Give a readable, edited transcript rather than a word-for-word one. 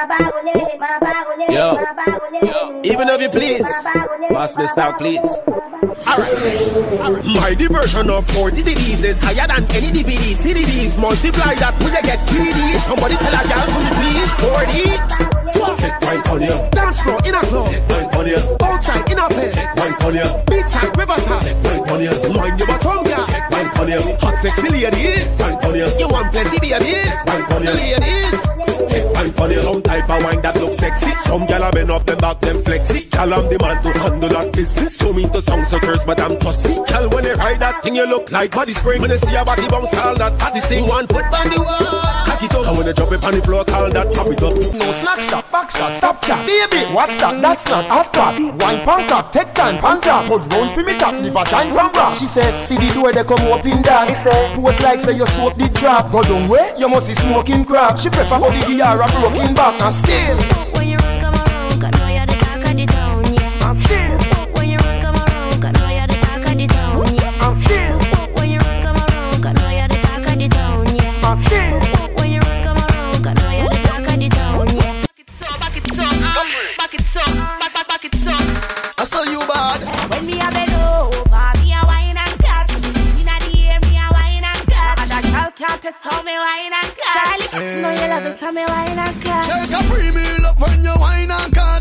Yo, even if you please, pass me stock, please. Alright. My diversion of 40 degrees is higher than any DVD. CDDs multiply that when you get greedy. Somebody tell a girl, could you please? 40. Swap. Take wine on you. Dance floor in a club. Take wine on you. Outside in a bed. Take wine on you. Beachside, riverside. Take wine on you. Mind your bottom, girl. Take wine on you. Hot sexy ladies. Wine on you. You want plenty babies. Wine on you. Ladies. Take wine on you. Some type of wine that looks sexy. Some gal have been up them back them flexy. Gal I'm the man to handle that business. So me to songs so curse but I'm trusty. Gal when you ride that thing you look like body spring. When you see a body bounce call that body sing 1 foot on the wall. Cock it up. And when you drop it on the floor call that pop it up. No snack shot, back shot, stop chat. Baby, what's that? That's not hot pot. Wine pan top, take time pan top. Put round for me top, the vagina from bra. She said, see the door they come up in dance. Pose like say you soap the trap. Go down way, you must be smoking crack. She prefer how the gear a broken back and still. When you run come around, I know you're the talk of the town, yeah. When you run come around, I know you're the talk of the town, yeah. When you run come around, I know you're the talk of the town, yeah. When you run come around, I know you're the talk of the town, yeah. Back it up, back it up, back it up. I saw you bad. When me a bend over, me a wine and cut. Inna the air, me a wine and cut. And that girl can't test how me wine and cut. Charlie, you know you love it, so me wine and cut. Check a premium up when you wine and cut.